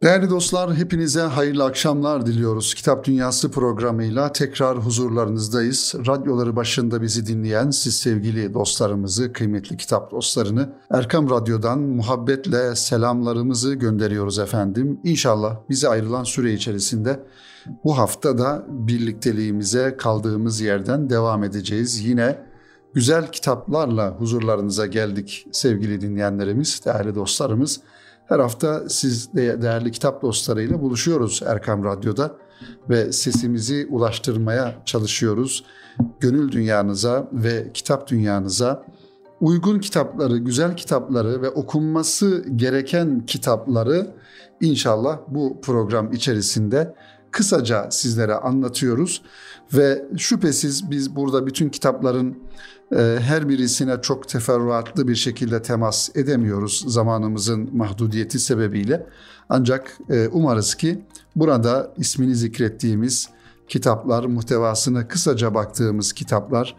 Değerli dostlar, hepinize hayırlı akşamlar diliyoruz. Kitap Dünyası programıyla tekrar huzurlarınızdayız. Radyoları başında bizi dinleyen siz sevgili dostlarımızı, kıymetli kitap dostlarını Erkam Radyo'dan muhabbetle selamlarımızı gönderiyoruz efendim. İnşallah bize ayrılan süre içerisinde bu hafta da birlikteliğimize kaldığımız yerden devam edeceğiz. Yine güzel kitaplarla huzurlarınıza geldik sevgili dinleyenlerimiz, değerli dostlarımız. Her hafta siz değerli kitap dostlarıyla buluşuyoruz Erkam Radyo'da ve sesimizi ulaştırmaya çalışıyoruz. Gönül dünyanıza ve kitap dünyanıza uygun kitapları, güzel kitapları ve okunması gereken kitapları inşallah bu program içerisinde kısaca sizlere anlatıyoruz. Ve şüphesiz biz burada bütün kitapların her birisine çok teferruatlı bir şekilde temas edemiyoruz zamanımızın mahdudiyeti sebebiyle. Ancak umarız ki burada ismini zikrettiğimiz kitaplar, muhtevasına kısaca baktığımız kitaplar,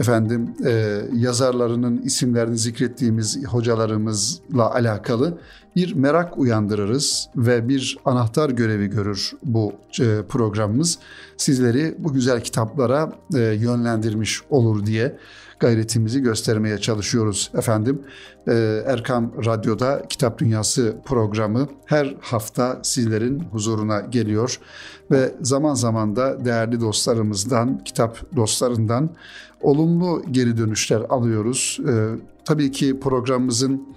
yazarlarının isimlerini zikrettiğimiz hocalarımızla alakalı bir merak uyandırırız ve bir anahtar görevi görür bu programımız. Sizleri bu güzel kitaplara yönlendirmiş olur diye gayretimizi göstermeye çalışıyoruz efendim. Erkam Radyo'da Kitap Dünyası programı her hafta sizlerin huzuruna geliyor ve zaman zaman da değerli dostlarımızdan, kitap dostlarından olumlu geri dönüşler alıyoruz. Tabii ki programımızın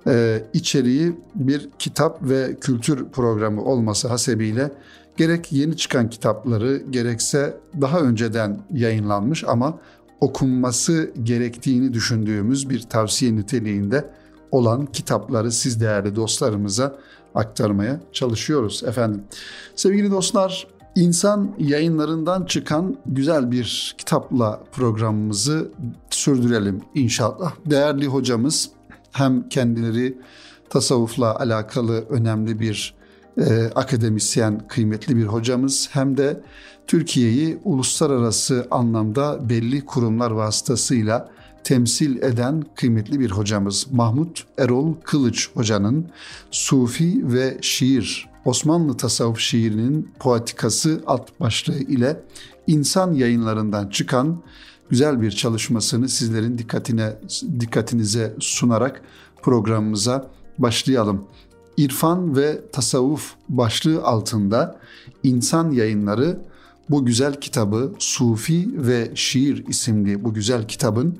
içeriği bir kitap ve kültür programı olması hasebiyle gerek yeni çıkan kitapları gerekse daha önceden yayınlanmış ama okunması gerektiğini düşündüğümüz bir tavsiye niteliğinde olan kitapları siz değerli dostlarımıza aktarmaya çalışıyoruz efendim. Sevgili dostlar, İnsan Yayınlarından çıkan güzel bir kitapla programımızı sürdürelim inşallah. Değerli hocamız hem kendileri tasavvufla alakalı önemli bir akademisyen, kıymetli bir hocamız hem de Türkiye'yi uluslararası anlamda belli kurumlar vasıtasıyla temsil eden kıymetli bir hocamız Mahmut Erol Kılıç Hoca'nın Sufi ve Şiir, Osmanlı Tasavvuf Şiirinin Poetikası alt başlığı ile İnsan Yayınlarından çıkan güzel bir çalışmasını sizlerin dikkatinize sunarak programımıza başlayalım. İrfan ve Tasavvuf başlığı altında İnsan Yayınları bu güzel kitabı, Sufi ve Şiir isimli bu güzel kitabın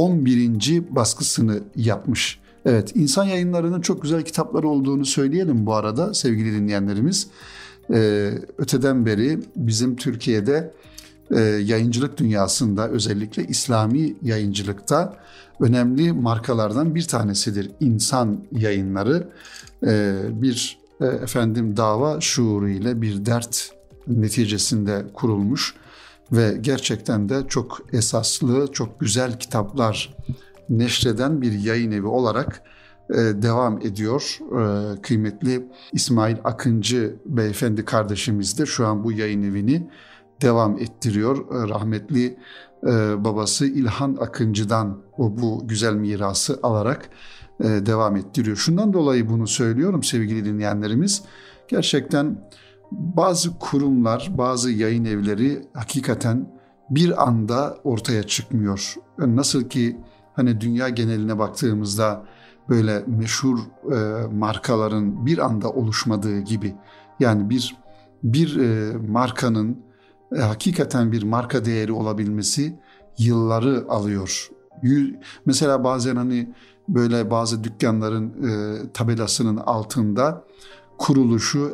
11. baskısını yapmış. Evet, İnsan Yayınları'nın çok güzel kitapları olduğunu söyleyelim bu arada sevgili dinleyenlerimiz. Öteden beri bizim Türkiye'de yayıncılık dünyasında, özellikle İslami yayıncılıkta önemli markalardan bir tanesidir İnsan Yayınları. Bir dava şuuru ile bir dert neticesinde kurulmuş ve gerçekten de çok esaslı, çok güzel kitaplar neşreden bir yayın evi olarak devam ediyor. Kıymetli İsmail Akıncı beyefendi kardeşimiz de şu an bu yayın evini devam ettiriyor. Rahmetli babası İlhan Akıncı'dan bu güzel mirası alarak devam ettiriyor. Şundan dolayı bunu söylüyorum sevgili dinleyenlerimiz. Gerçekten bazı kurumlar, bazı yayın evleri hakikaten bir anda ortaya çıkmıyor. Nasıl ki hani dünya geneline baktığımızda böyle meşhur markaların bir anda oluşmadığı gibi, yani bir markanın hakikaten bir marka değeri olabilmesi yılları alıyor. Mesela bazen hani böyle bazı dükkanların tabelasının altında kuruluşu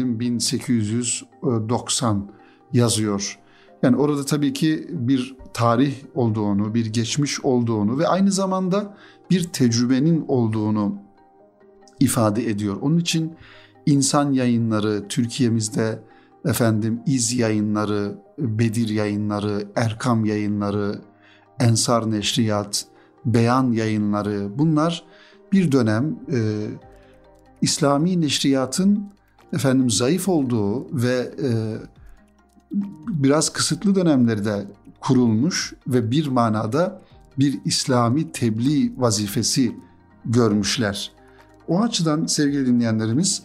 1890 yazıyor. Yani orada tabii ki bir tarih olduğunu, bir geçmiş olduğunu ve aynı zamanda bir tecrübenin olduğunu ifade ediyor. Onun için İnsan Yayınları Türkiye'mizde İz Yayınları, Bedir Yayınları, Erkam Yayınları, Ensar Neşriyat, Beyan Yayınları, bunlar bir dönem İslami neşriyatın zayıf olduğu ve biraz kısıtlı dönemlerde kurulmuş ve bir manada bir İslami tebliğ vazifesi görmüşler. O açıdan sevgili dinleyenlerimiz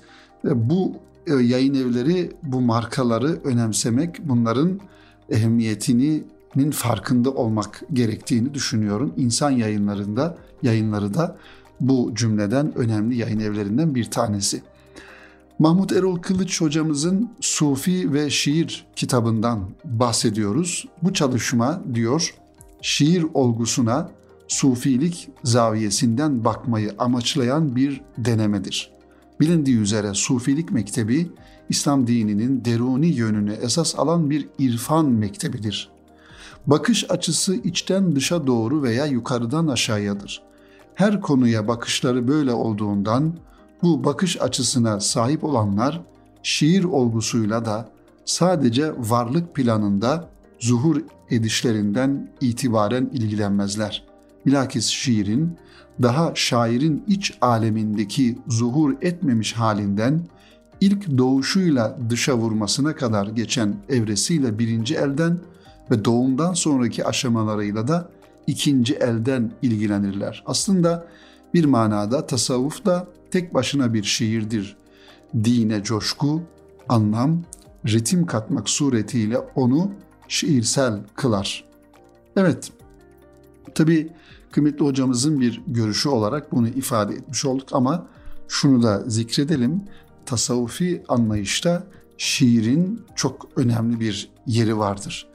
Bu yayın evleri, bu markaları önemsemek, bunların ehemmiyetinin farkında olmak gerektiğini düşünüyorum. İnsan yayınları da bu cümleden önemli yayın evlerinden bir tanesi. Mahmut Erol Kılıç hocamızın Sufi ve Şiir kitabından bahsediyoruz. Bu çalışma diyor, şiir olgusuna sufilik zaviyesinden bakmayı amaçlayan bir denemedir. Bilindiği üzere sufilik mektebi, İslam dininin deruni yönünü esas alan bir irfan mektebidir. Bakış açısı içten dışa doğru veya yukarıdan aşağıyadır. Her konuya bakışları böyle olduğundan, bu bakış açısına sahip olanlar şiir olgusuyla da sadece varlık planında zuhur edişlerinden itibaren ilgilenmezler. Bilakis şiirin daha şairin iç alemindeki zuhur etmemiş halinden ilk doğuşuyla dışa vurmasına kadar geçen evresiyle birinci elden ve doğumdan sonraki aşamalarıyla da ikinci elden ilgilenirler. Aslında bir manada tasavvuf da tek başına bir şiirdir. Dine coşku, anlam, ritim katmak suretiyle onu şiirsel kılar. Evet, tabii kıymetli hocamızın bir görüşü olarak bunu ifade etmiş olduk ama şunu da zikredelim. Tasavvufi anlayışta şiirin çok önemli bir yeri vardır.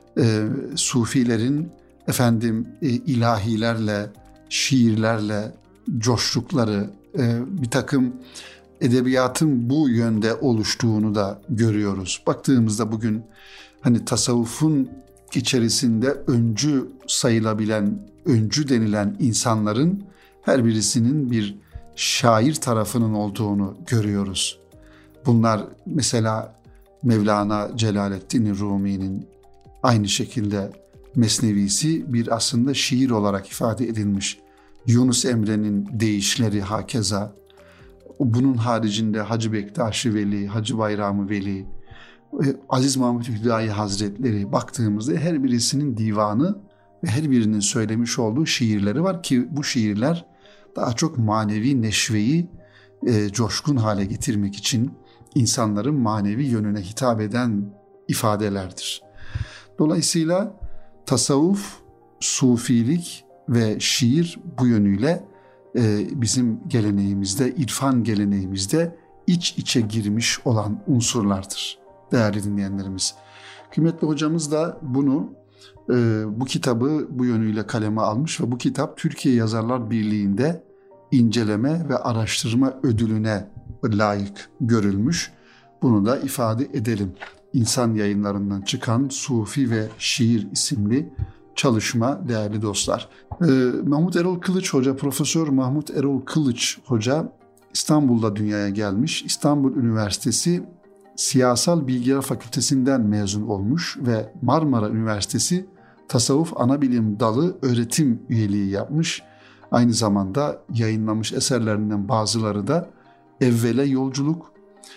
Sufilerin ilahilerle, şiirlerle coştukları, bir takım edebiyatın bu yönde oluştuğunu da görüyoruz. Baktığımızda bugün hani tasavvufun içerisinde öncü sayılabilen, öncü denilen insanların her birisinin bir şair tarafının olduğunu görüyoruz. Bunlar mesela Mevlana Celaleddin Rumi'nin aynı şekilde Mesnevisi bir aslında şiir olarak ifade edilmiş. Yunus Emre'nin deyişleri hakeza. Bunun haricinde Hacı Bektaş-ı Veli, Hacı Bayram-ı Veli, Aziz Mahmud Hüdayi Hazretleri baktığımızda her birisinin divanı ve her birinin söylemiş olduğu şiirleri var ki bu şiirler daha çok manevi neşveyi coşkun hale getirmek için insanların manevi yönüne hitap eden ifadelerdir. Dolayısıyla tasavvuf, sufilik ve şiir bu yönüyle bizim geleneğimizde, irfan geleneğimizde iç içe girmiş olan unsurlardır değerli dinleyenlerimiz. Kıymetli hocamız da bu kitabı bu yönüyle kaleme almış ve bu kitap Türkiye Yazarlar Birliği'nde inceleme ve araştırma ödülüne layık görülmüş. Bunu da ifade edelim. İnsan Yayınlarından çıkan Sufi ve Şiir isimli çalışma değerli dostlar. Mahmut Erol Kılıç Hoca, Profesör Mahmut Erol Kılıç Hoca İstanbul'da dünyaya gelmiş. İstanbul Üniversitesi Siyasal Bilgiler Fakültesinden mezun olmuş ve Marmara Üniversitesi Tasavvuf Anabilim Dalı öğretim üyeliği yapmış. Aynı zamanda yayınlamış eserlerinden bazıları da Evvele Yolculuk,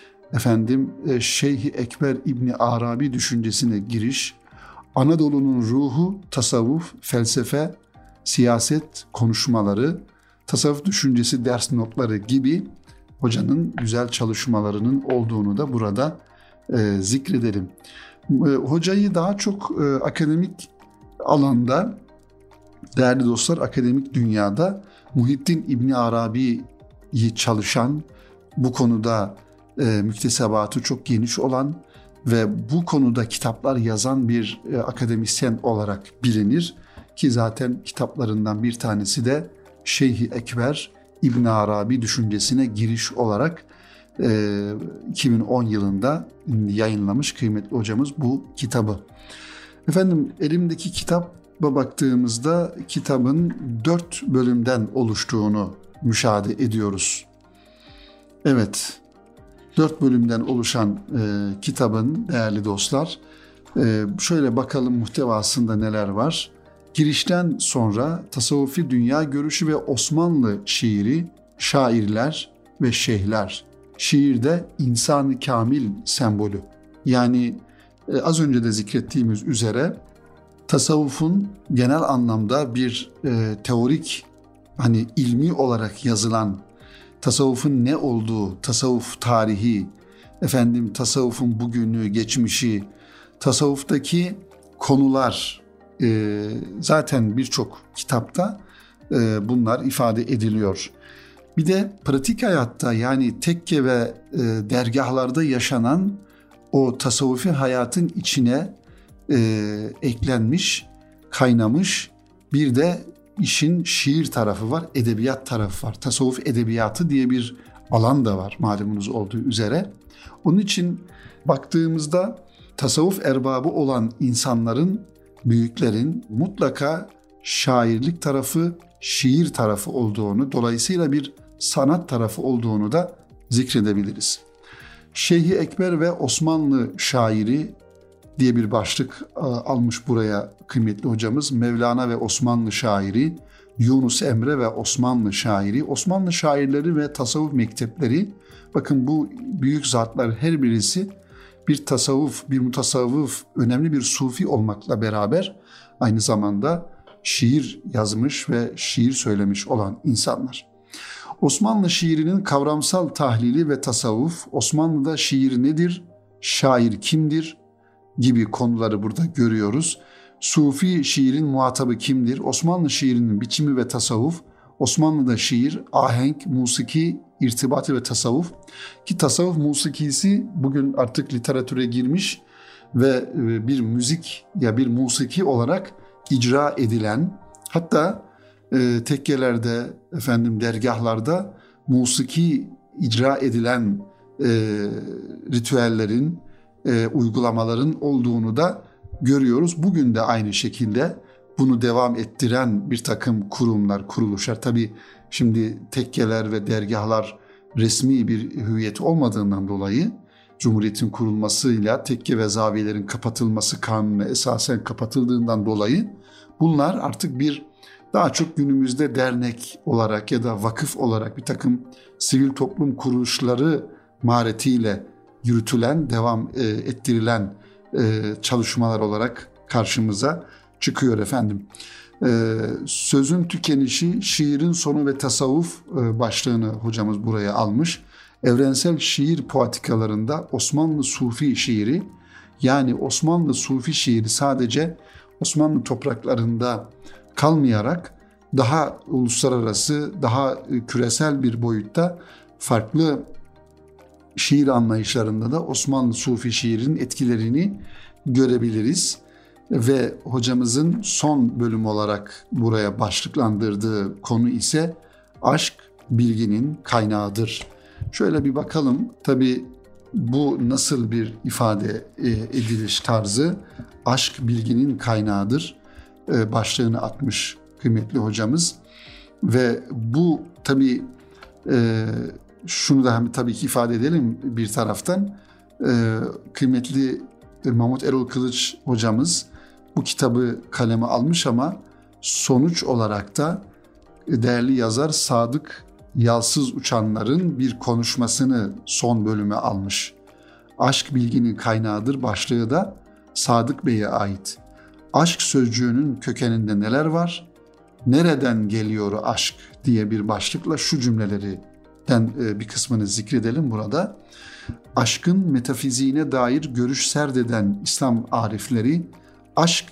Şeyh-i Ekber İbni Arabi düşüncesine giriş, Anadolu'nun ruhu, tasavvuf, felsefe, siyaset konuşmaları, tasavvuf düşüncesi ders notları gibi hocanın güzel çalışmalarının olduğunu da burada zikredelim. Hocayı daha çok akademik alanda, değerli dostlar, akademik dünyada Muhittin İbni Arabi'yi çalışan, bu konuda müktesebatı çok geniş olan ve bu konuda kitaplar yazan bir akademisyen olarak bilinir ki zaten kitaplarından bir tanesi de Şeyh-i Ekber İbn Arabi düşüncesine giriş olarak 2010 yılında yayınlamış kıymetli hocamız bu kitabı. Elimdeki kitaba baktığımızda kitabın 4 bölümden oluştuğunu müşahede ediyoruz. Evet, 4 bölümden oluşan kitabın değerli dostlar, şöyle bakalım muhtevasında neler var. Girişten sonra tasavvufi dünya görüşü ve Osmanlı şiiri, şairler ve şeyhler. Şiirde insan-ı kamil sembolü. Yani az önce de zikrettiğimiz üzere tasavvufun genel anlamda bir teorik, ilmi olarak yazılan tasavvufun ne olduğu, tasavvuf tarihi, tasavvufun bugünü, geçmişi, tasavvuftaki konular zaten birçok kitapta bunlar ifade ediliyor. Bir de pratik hayatta, yani tekke ve dergahlarda yaşanan o tasavvufi hayatın içine eklenmiş, kaynamış bir de işin şiir tarafı var, edebiyat tarafı var. Tasavvuf edebiyatı diye bir alan da var malumunuz olduğu üzere. Onun için baktığımızda tasavvuf erbabı olan insanların, büyüklerin mutlaka şairlik tarafı, şiir tarafı olduğunu, dolayısıyla bir sanat tarafı olduğunu da zikredebiliriz. Şeyh-i Ekber ve Osmanlı şairi diye bir başlık almış buraya kıymetli hocamız. Mevlana ve Osmanlı şairi, Yunus Emre ve Osmanlı şairi, Osmanlı şairleri ve tasavvuf mektepleri. Bakın bu büyük zatlar her birisi bir tasavvuf, bir mutasavvıf, önemli bir sufi olmakla beraber aynı zamanda şiir yazmış ve şiir söylemiş olan insanlar. Osmanlı şiirinin kavramsal tahlili ve tasavvuf, Osmanlı'da şiir nedir, şair kimdir gibi konuları burada görüyoruz. Sufi şiirin muhatabı kimdir? Osmanlı şiirinin biçimi ve tasavvuf, Osmanlı'da şiir, ahenk, musiki, irtibatı ve tasavvuf. Ki tasavvuf musikisi bugün artık literatüre girmiş ve bir müzik ya bir musiki olarak icra edilen, hatta tekkelerde, dergahlarda musiki icra edilen ritüellerin, uygulamaların olduğunu da görüyoruz. Bugün de aynı şekilde bunu devam ettiren bir takım kurumlar, kuruluşlar. Tabii şimdi tekkeler ve dergahlar resmi bir hüviyet olmadığından dolayı Cumhuriyet'in kurulmasıyla tekke ve zaviyelerin kapatılması kanuna esasen kapatıldığından dolayı bunlar artık daha çok günümüzde dernek olarak ya da vakıf olarak bir takım sivil toplum kuruluşları maharetiyle yürütülen, devam ettirilen çalışmalar olarak karşımıza çıkıyor efendim. Sözün tükenişi, şiirin sonu ve tasavvuf başlığını hocamız buraya almış. Evrensel şiir poetikalarında Osmanlı Sufi şiiri, yani Osmanlı Sufi şiiri sadece Osmanlı topraklarında kalmayarak daha uluslararası, daha küresel bir boyutta farklı şiir anlayışlarında da Osmanlı Sufi şiirinin etkilerini görebiliriz. Ve hocamızın son bölüm olarak buraya başlıklandırdığı konu ise aşk bilginin kaynağıdır. Şöyle bir bakalım, tabii bu nasıl bir ifade ediliş tarzı? Aşk bilginin kaynağıdır başlığını atmış kıymetli hocamız. Ve bu tabii şunu da tabii ki ifade edelim bir taraftan. Kıymetli Mahmut Erol Kılıç hocamız bu kitabı kaleme almış ama sonuç olarak da değerli yazar Sadık Yalsız Uçanlar'ın bir konuşmasını son bölüme almış. Aşk bilginin kaynağıdır başlığı da Sadık Bey'e ait. Aşk sözcüğünün kökeninde neler var? Nereden geliyor aşk diye bir başlıkla şu cümlelerden bir kısmını zikredelim burada. Aşkın metafiziğine dair görüş serdeden İslam arifleri aşk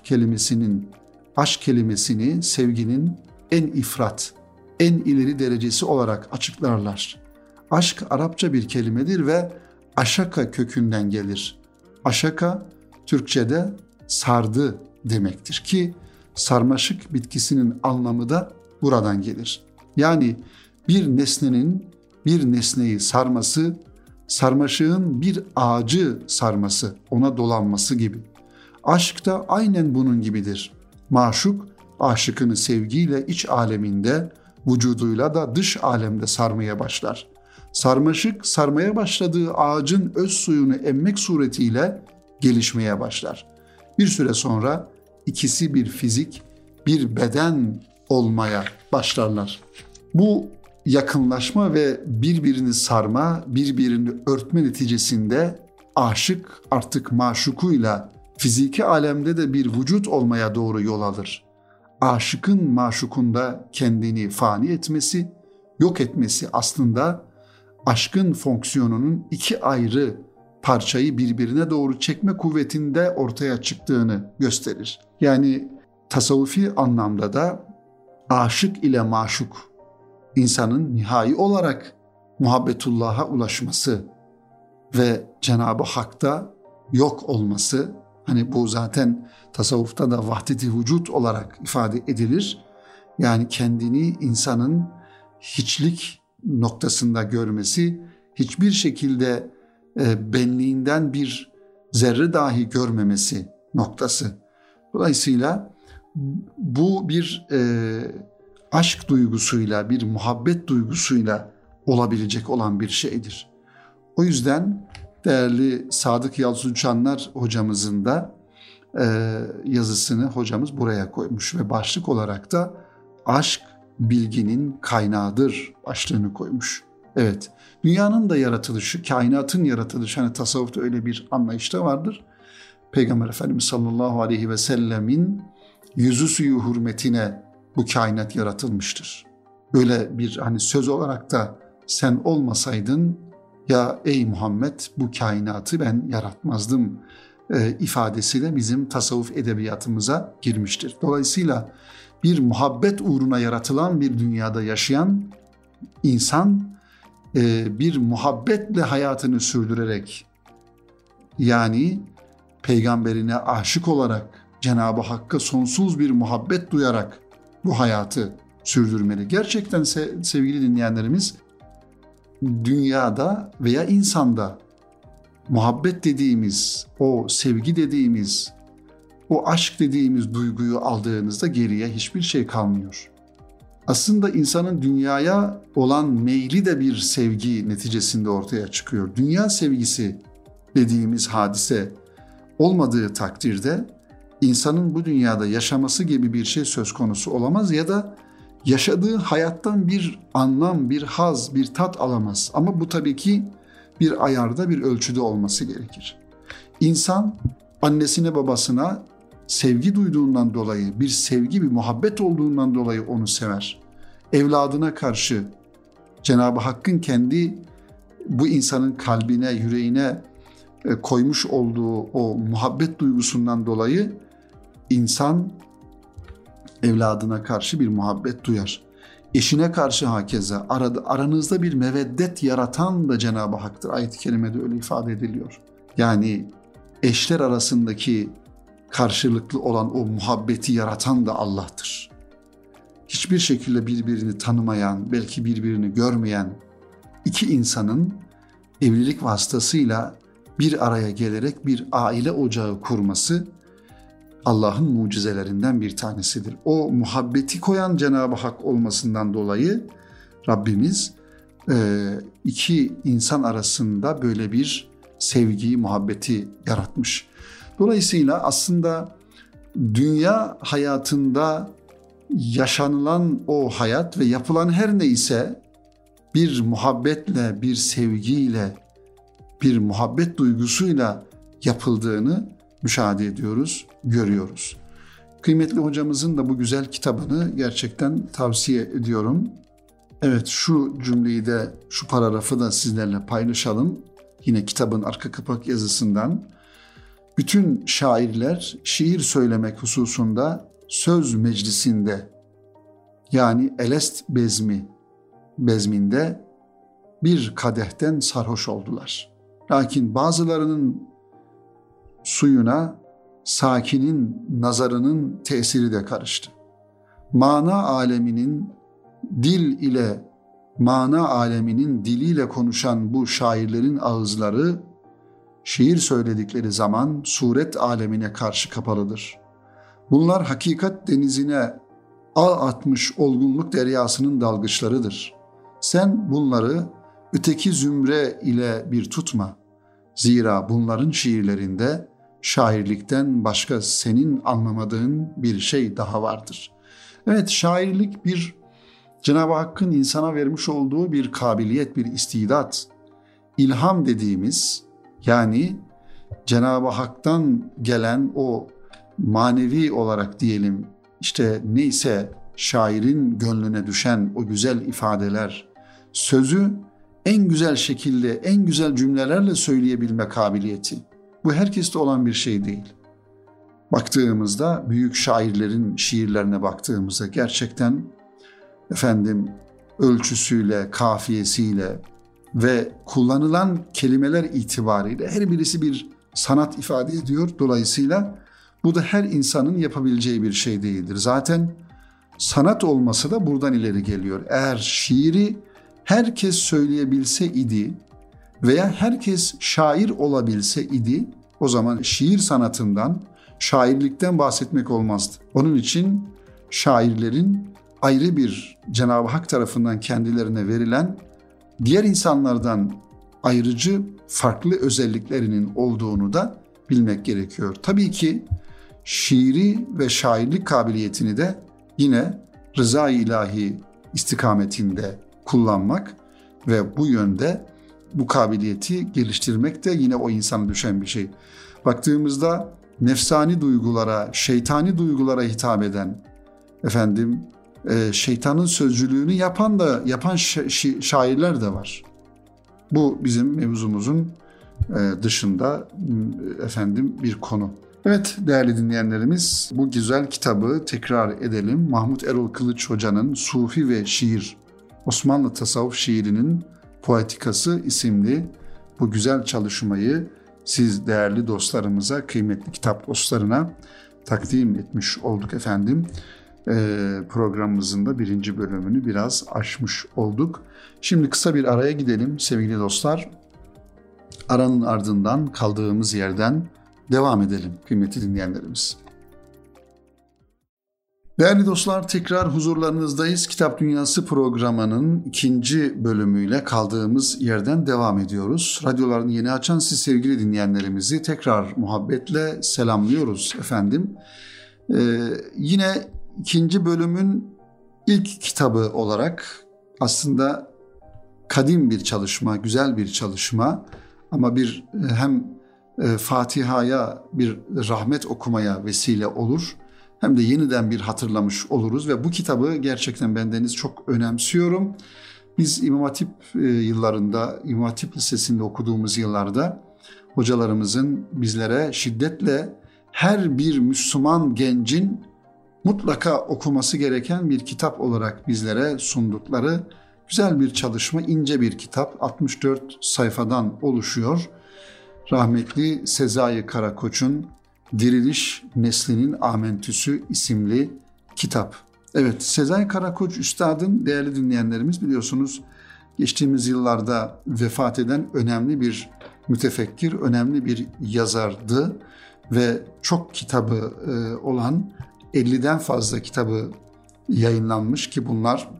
kelimesini sevginin en ifrat, en ileri derecesi olarak açıklarlar. Aşk Arapça bir kelimedir ve aşaka kökünden gelir. Aşaka Türkçe'de sardı demektir ki sarmaşık bitkisinin anlamı da buradan gelir. Yani bir nesnenin bir nesneyi sarması, sarmaşığın bir ağacı sarması, ona dolanması gibi. Aşk da aynen bunun gibidir. Maşuk, aşıkını sevgiyle iç aleminde, vücuduyla da dış alemde sarmaya başlar. Sarmaşık, sarmaya başladığı ağacın öz suyunu emmek suretiyle gelişmeye başlar. Bir süre sonra ikisi bir fizik, bir beden olmaya başlarlar. Bu yakınlaşma ve birbirini sarma, birbirini örtme neticesinde aşık artık maşukuyla fiziki alemde de bir vücut olmaya doğru yol alır. Aşıkın maşukunda kendini fani etmesi yok etmesi aslında aşkın fonksiyonunun iki ayrı parçayı birbirine doğru çekme kuvvetinde ortaya çıktığını gösterir. Yani tasavvufi anlamda da aşık ile maşuk, insanın nihai olarak muhabbetullah'a ulaşması ve Cenab-ı Hak'ta yok olması, hani bu zaten tasavvufta da vahdet-i vücut olarak ifade edilir. Yani kendini insanın hiçlik noktasında görmesi, hiçbir şekilde benliğinden bir zerre dahi görmemesi noktası. Dolayısıyla bu bir aşk duygusuyla, bir muhabbet duygusuyla olabilecek olan bir şeydir. O yüzden değerli Sadık Yalçın Uçanlar hocamızın da yazısını hocamız buraya koymuş ve başlık olarak da aşk bilginin kaynağıdır başlığını koymuş. Evet, dünyanın da yaratılışı, kainatın yaratılışı, hani tasavvufta öyle bir anlayışta vardır. Peygamber Efendimiz sallallahu aleyhi ve sellemin yüzü suyu hürmetine bu kainat yaratılmıştır. Böyle bir hani söz olarak da sen olmasaydın ya ey Muhammed bu kainatı ben yaratmazdım ifadesi de bizim tasavvuf edebiyatımıza girmiştir. Dolayısıyla bir muhabbet uğruna yaratılan bir dünyada yaşayan insan bir muhabbetle hayatını sürdürerek, yani peygamberine aşık olarak, Cenab-ı Hakk'a sonsuz bir muhabbet duyarak bu hayatı sürdürmeli. Gerçekten sevgili dinleyenlerimiz, dünyada veya insanda muhabbet dediğimiz, o sevgi dediğimiz, o aşk dediğimiz duyguyu aldığınızda geriye hiçbir şey kalmıyor. Aslında insanın dünyaya olan meyli de bir sevgi neticesinde ortaya çıkıyor. Dünya sevgisi dediğimiz hadise olmadığı takdirde insanın bu dünyada yaşaması gibi bir şey söz konusu olamaz ya da yaşadığı hayattan bir anlam, bir haz, bir tat alamaz. Ama bu tabii ki bir ayarda, bir ölçüde olması gerekir. İnsan annesine, babasına sevgi duyduğundan dolayı, bir sevgi, bir muhabbet olduğundan dolayı onu sever. Evladına karşı Cenab-ı Hakk'ın kendi bu insanın kalbine, yüreğine koymuş olduğu o muhabbet duygusundan dolayı insan evladına karşı bir muhabbet duyar. Eşine karşı hakeza, aranızda bir meveddet yaratan da Cenab-ı Hak'tır. Ayet-i kerimede öyle ifade ediliyor. Yani eşler arasındaki karşılıklı olan o muhabbeti yaratan da Allah'tır. Hiçbir şekilde birbirini tanımayan, belki birbirini görmeyen iki insanın evlilik vasıtasıyla bir araya gelerek bir aile ocağı kurması Allah'ın mucizelerinden bir tanesidir. O muhabbeti koyan Cenab-ı Hak olmasından dolayı Rabbimiz iki insan arasında böyle bir sevgiyi, muhabbeti yaratmış. Dolayısıyla aslında dünya hayatında yaşanılan o hayat ve yapılan her neyse bir muhabbetle, bir sevgiyle, bir muhabbet duygusuyla yapıldığını müşahede ediyoruz, görüyoruz. Kıymetli hocamızın da bu güzel kitabını gerçekten tavsiye ediyorum. Evet, şu cümleyi de, şu paragrafı da sizlerle paylaşalım. Yine kitabın arka kapak yazısından. Bütün şairler şiir söylemek hususunda söz meclisinde, yani elest bezminde bir kadehten sarhoş oldular. Lakin bazılarının suyuna sakinin nazarının tesiri de karıştı. Mana aleminin diliyle konuşan bu şairlerin ağızları şiir söyledikleri zaman suret alemine karşı kapalıdır. Bunlar hakikat denizine ağ atmış olgunluk deryasının dalgıçlarıdır. Sen bunları öteki zümre ile bir tutma. Zira bunların şiirlerinde şairlikten başka senin anlamadığın bir şey daha vardır. Evet, şairlik bir Cenab-ı Hakk'ın insana vermiş olduğu bir kabiliyet, bir istidat. İlham dediğimiz, yani Cenab-ı Hak'tan gelen o manevi olarak diyelim, işte neyse şairin gönlüne düşen o güzel ifadeler, sözü en güzel şekilde, en güzel cümlelerle söyleyebilme kabiliyeti. Bu herkeste olan bir şey değil. Baktığımızda büyük şairlerin şiirlerine baktığımızda gerçekten ölçüsüyle, kafiyesiyle ve kullanılan kelimeler itibariyle her birisi bir sanat ifade ediyor. Dolayısıyla bu da her insanın yapabileceği bir şey değildir. Zaten sanat olması da buradan ileri geliyor. Eğer şiiri herkes söyleyebilse idi veya herkes şair olabilse idi, o zaman şiir sanatından, şairlikten bahsetmek olmazdı. Onun için şairlerin ayrı bir Cenab-ı Hak tarafından kendilerine verilen, diğer insanlardan ayrıcı farklı özelliklerinin olduğunu da bilmek gerekiyor. Tabii ki şiiri ve şairlik kabiliyetini de yine rıza-i ilahi istikametinde kullanmak ve bu yönde bu kabiliyeti geliştirmek de yine o insana düşen bir şey. Baktığımızda nefsani duygulara, şeytani duygulara hitap eden, şeytanın sözcülüğünü yapan şairler de var. Bu bizim mevzumuzun dışında bir konu. Evet değerli dinleyenlerimiz, bu güzel kitabı tekrar edelim. Mahmut Erol Kılıç Hoca'nın Sufi ve Şiir, Osmanlı Tasavvuf Şiirinin Poetikası isimli bu güzel çalışmayı siz değerli dostlarımıza, kıymetli kitap dostlarına takdim etmiş olduk efendim. Programımızın da 1. bölümünü biraz aşmış olduk. Şimdi kısa bir araya gidelim sevgili dostlar. Aranın ardından kaldığımız yerden devam edelim kıymetli dinleyenlerimiz. Değerli dostlar, tekrar huzurlarınızdayız. Kitap Dünyası programının 2. bölümüyle kaldığımız yerden devam ediyoruz. Radyolarını yeni açan siz sevgili dinleyenlerimizi tekrar muhabbetle selamlıyoruz efendim. Yine 2. bölümün ilk kitabı olarak aslında kadim bir çalışma, güzel bir çalışma ama bir hem Fatiha'ya bir rahmet okumaya vesile olur hem de yeniden bir hatırlamış oluruz ve bu kitabı gerçekten bendeniz çok önemsiyorum. Biz İmam Hatip yıllarında, İmam Hatip Lisesi'nde okuduğumuz yıllarda hocalarımızın bizlere şiddetle her bir Müslüman gencin mutlaka okuması gereken bir kitap olarak bizlere sundukları güzel bir çalışma, ince bir kitap, 64 sayfadan oluşuyor. Rahmetli Sezai Karakoç'un Diriliş Neslinin Amentüsü isimli kitap. Evet, Sezai Karakoç Üstad'ın değerli dinleyenlerimiz biliyorsunuz geçtiğimiz yıllarda vefat eden önemli bir mütefekkir, önemli bir yazardı ve çok kitabı olan 50'den fazla kitabı yayınlanmış ki bunların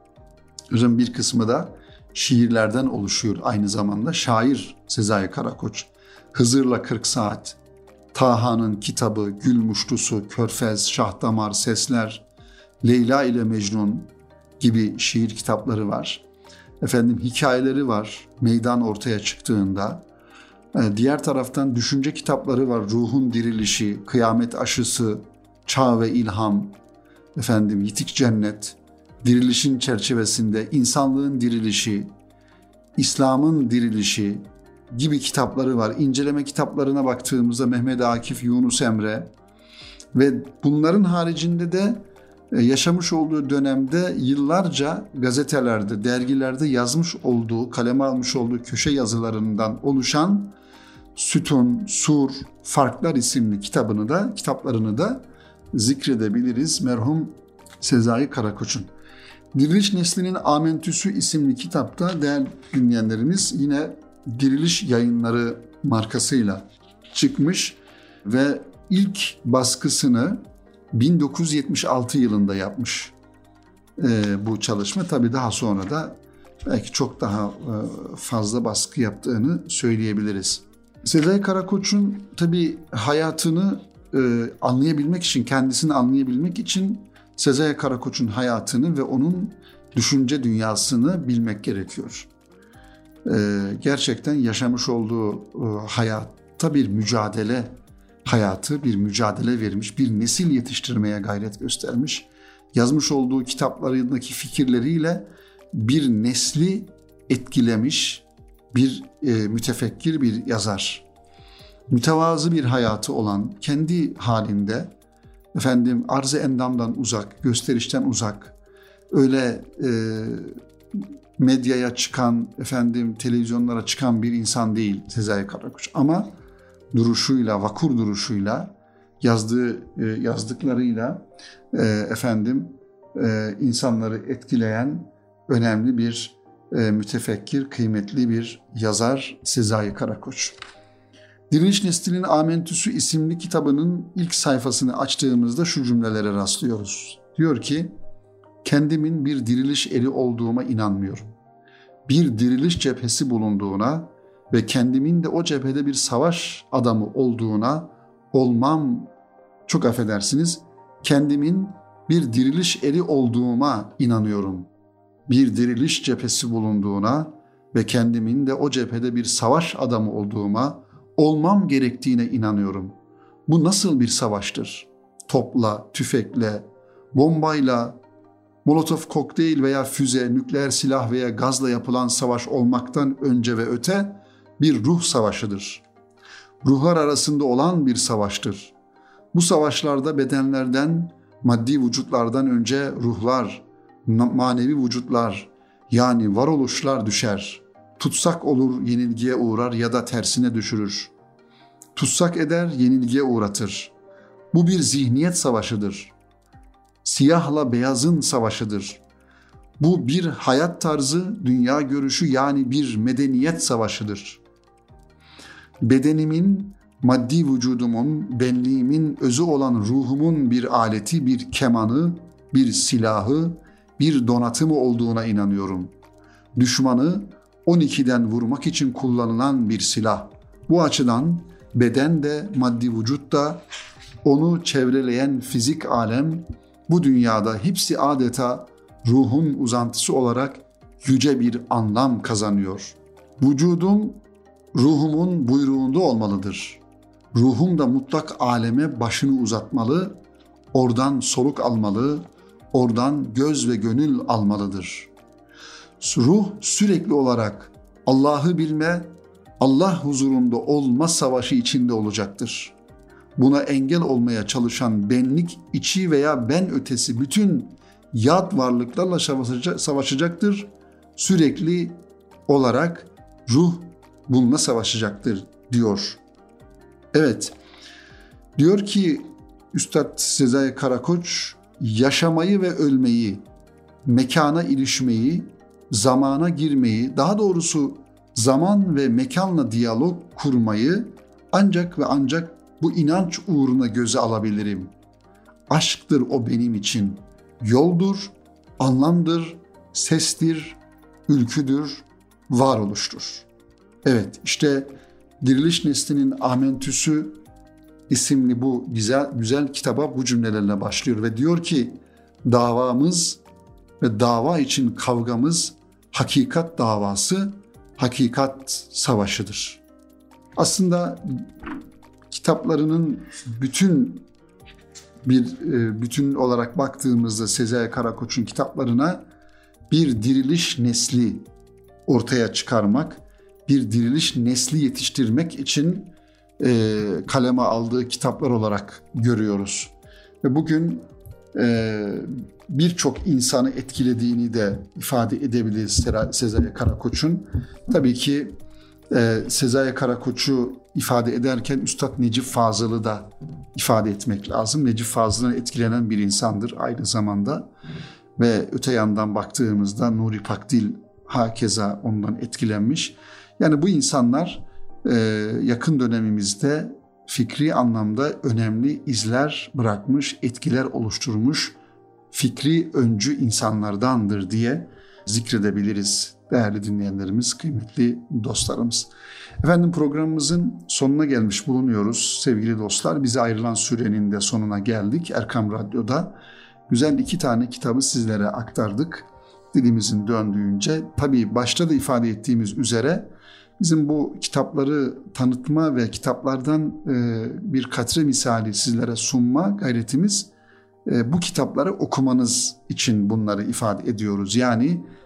bir kısmı da şiirlerden oluşuyor aynı zamanda. Şair Sezai Karakoç, Hızır'la 40 Saat, Taha'nın Kitabı, Gül Muştusu, Körfez, Şahdamar, Sesler, Leyla ile Mecnun gibi şiir kitapları var. Hikayeleri var meydan ortaya çıktığında. Diğer taraftan düşünce kitapları var. Ruhun Dirilişi, Kıyamet Aşısı, Çağ ve İlham, Yitik Cennet, Dirilişin Çerçevesinde, İnsanlığın Dirilişi, İslam'ın Dirilişi gibi kitapları var. İnceleme kitaplarına baktığımızda Mehmet Akif, Yunus Emre ve bunların haricinde de yaşamış olduğu dönemde yıllarca gazetelerde, dergilerde yazmış olduğu, kaleme almış olduğu köşe yazılarından oluşan Sütun, Sur, Farklar isimli kitaplarını da zikredebiliriz merhum Sezai Karakoç'un. Diriliş Neslinin Amentüsü isimli kitapta değerli dinleyenlerimiz yine Diriliş Yayınları markasıyla çıkmış ve ilk baskısını 1976 yılında yapmış bu çalışma. Tabii daha sonra da belki çok daha fazla baskı yaptığını söyleyebiliriz. Sezai Karakoç'un tabii hayatını anlayabilmek için, kendisini anlayabilmek için Sezai Karakoç'un hayatını ve onun düşünce dünyasını bilmek gerekiyor. Gerçekten yaşamış olduğu hayatta bir mücadele hayatı, bir mücadele vermiş, bir nesil yetiştirmeye gayret göstermiş. Yazmış olduğu kitaplarındaki fikirleriyle bir nesli etkilemiş bir mütefekkir, bir yazar. Mütevazı bir hayatı olan, kendi halinde arz-ı endamdan uzak, gösterişten uzak, öyle medyaya çıkan, televizyonlara çıkan bir insan değil Sezai Karakoç. Ama duruşuyla, vakur duruşuyla, yazdıklarıyla insanları etkileyen önemli bir mütefekkir, kıymetli bir yazar Sezai Karakoç. Diriliş Nesli'nin Amentüsü isimli kitabının ilk sayfasını açtığımızda şu cümlelere rastlıyoruz. Diyor ki, kendimin bir diriliş eri olduğuma inanmıyorum. Bir diriliş cephesi bulunduğuna ve kendimin de o cephede bir savaş adamı olduğuna kendimin bir diriliş eri olduğuma inanıyorum. Bir diriliş cephesi bulunduğuna ve kendimin de o cephede bir savaş adamı olmam gerektiğine inanıyorum. Bu nasıl bir savaştır? Topla, tüfekle, bombayla, Molotov kokteyl veya füze, nükleer silah veya gazla yapılan savaş olmaktan önce ve öte bir ruh savaşıdır. Ruhlar arasında olan bir savaştır. Bu savaşlarda bedenlerden, maddi vücutlardan önce ruhlar, manevi vücutlar yani varoluşlar düşer. Tutsak olur, yenilgiye uğrar ya da tersine düşürür. Tutsak eder, yenilgiye uğratır. Bu bir zihniyet savaşıdır. Siyahla beyazın savaşıdır. Bu bir hayat tarzı, dünya görüşü yani bir medeniyet savaşıdır. Bedenimin, maddi vücudumun, benliğimin özü olan ruhumun bir aleti, bir kemanı, bir silahı, bir donatımı olduğuna inanıyorum. Düşmanı 12'den vurmak için kullanılan bir silah. Bu açıdan beden de, maddi vücut da, onu çevreleyen fizik alem, bu dünyada hepsi adeta ruhun uzantısı olarak yüce bir anlam kazanıyor. Vücudum ruhumun buyruğunda olmalıdır. Ruhum da mutlak aleme başını uzatmalı, oradan soluk almalı, oradan göz ve gönül almalıdır. Ruh sürekli olarak Allah'ı bilme, Allah huzurunda olma savaşı içinde olacaktır. Buna engel olmaya çalışan benlik içi veya ben ötesi bütün yad varlıklarla savaşacaktır. Sürekli olarak ruh bununla savaşacaktır diyor. Evet, diyor ki Üstad Sezai Karakoç, yaşamayı ve ölmeyi, mekana ilişmeyi, zamana girmeyi, daha doğrusu zaman ve mekanla diyalog kurmayı ancak ve ancak bu inanç uğruna göze alabilirim. Aşktır o benim için, yoldur, anlamdır, sestir, ülküdür, varoluştur. Evet, işte Diriliş Nesli'nin Amentüsü isimli bu güzel kitaba bu cümlelerle başlıyor ve diyor ki, davamız ve dava için kavgamız hakikat davası, hakikat savaşıdır. Aslında kitaplarının bütün olarak baktığımızda Sezai Karakoç'un kitaplarına bir diriliş nesli ortaya çıkarmak, bir diriliş nesli yetiştirmek için kaleme aldığı kitaplar olarak görüyoruz. Ve bugün birçok insanı etkilediğini de ifade edebiliriz Sezai Karakoç'un. Tabii ki Sezai Karakoç'u ifade ederken Üstad Necip Fazıl'ı da ifade etmek lazım. Necip Fazıl'dan etkilenen bir insandır aynı zamanda. Ve öte yandan baktığımızda Nuri Pakdil hakeza ondan etkilenmiş. Yani bu insanlar yakın dönemimizde fikri anlamda önemli izler bırakmış, etkiler oluşturmuş fikri öncü insanlardandır diye zikredebiliriz değerli dinleyenlerimiz, kıymetli dostlarımız. Efendim, programımızın sonuna gelmiş bulunuyoruz sevgili dostlar. Bize ayrılan sürenin de sonuna geldik. Erkam Radyo'da güzel 2 tane kitabı sizlere aktardık. Dilimizin döndüğünce, tabii başta da ifade ettiğimiz üzere bizim bu kitapları tanıtma ve kitaplardan bir katre misali sizlere sunma gayretimiz, bu kitapları okumanız için bunları ifade ediyoruz. Yani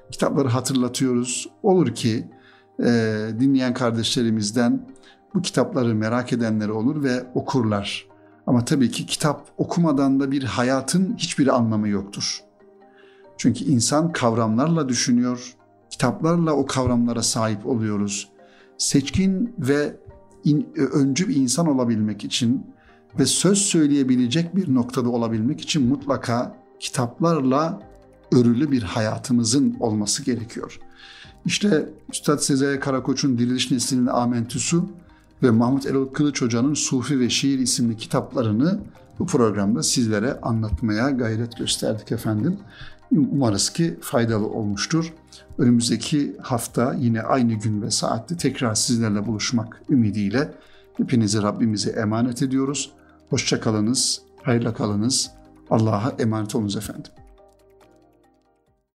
kitapları hatırlatıyoruz. Olur ki dinleyen kardeşlerimizden bu kitapları merak edenler olur ve okurlar. Ama tabii ki kitap okumadan da bir hayatın hiçbir anlamı yoktur. Çünkü insan kavramlarla düşünüyor, kitaplarla o kavramlara sahip oluyoruz. Seçkin ve öncü bir insan olabilmek için ve söz söyleyebilecek bir noktada olabilmek için mutlaka kitaplarla örülü bir hayatımızın olması gerekiyor. İşte Üstad Sezai Karakoç'un Diriliş Neslinin Amentüsü ve Mahmut Erol Kılıç Hoca'nın Sufi ve Şiir isimli kitaplarını bu programda sizlere anlatmaya gayret gösterdik efendim. Umarız ki faydalı olmuştur. Önümüzdeki hafta yine aynı gün ve saatte tekrar sizlerle buluşmak ümidiyle hepinizi Rabbimize emanet ediyoruz. Hoşça kalınız, hayırla kalınız. Allah'a emanet olunuz efendim.